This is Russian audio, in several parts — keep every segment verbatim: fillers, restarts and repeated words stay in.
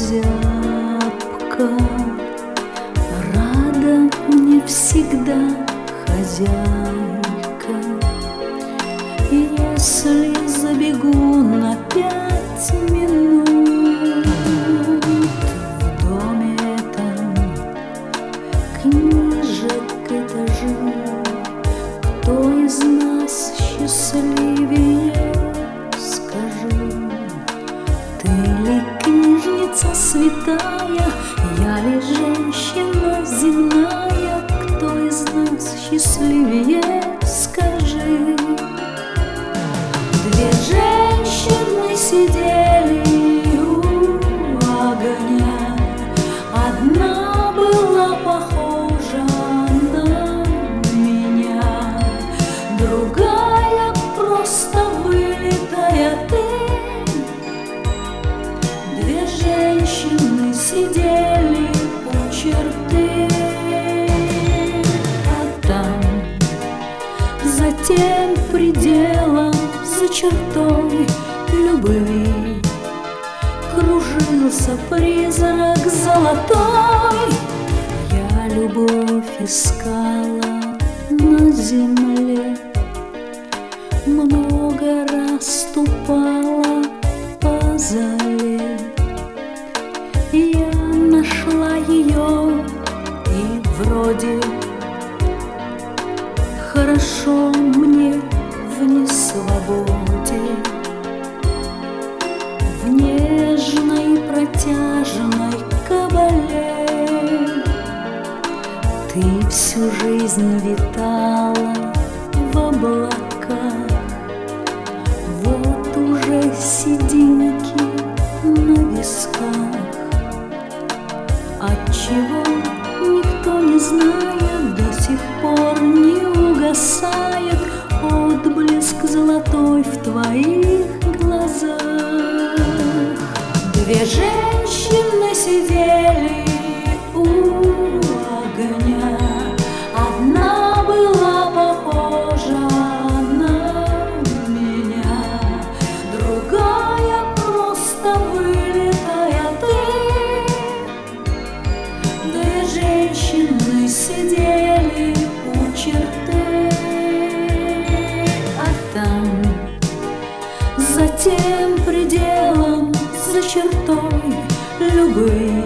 зябко, рада мне всегда хозяйка. Если забегу на пять минут в доме этом, книжек этажу, кто из нас счастливее, скажи? Ты ли книжница святая, я ли женщина земная? Кто из нас счастливее, скажи? Две женщины сидели у огня, одна была похожа на меня, другая просто вылитая ты. Две женщины сидели у черты, а там за тем пределом, за чертой любви, кружился призрак золотой. Я любовь искала на земле, много раз ступала по зале. Я нашла ее, и вроде хорошо мне в несвободе, в нежной протяжной кабале. Ты всю жизнь витала в облаках, вот уже сединки на висках. Отчего никто не знает, до сих пор не угасает отблеск золотой в твоих глазах. Две женщины сидели у огня, одна была похожа на меня, другая просто вылитая ты. Две женщины сидели у черты, а там за тем пределом, за чертой любви,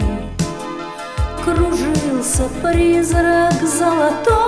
кружился призрак золотой.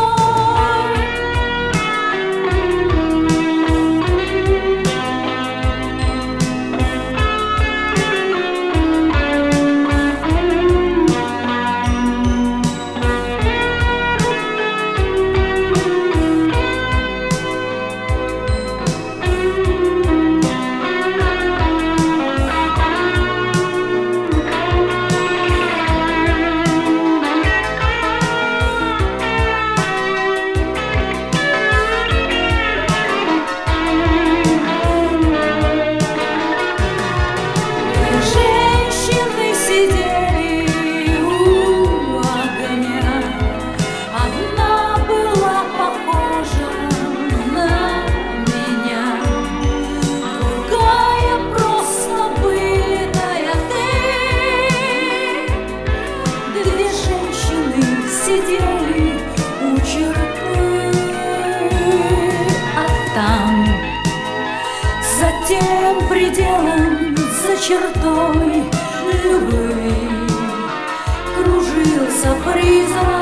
Сидели у черты, а там за тем пределом, за чертой любви, кружился призрак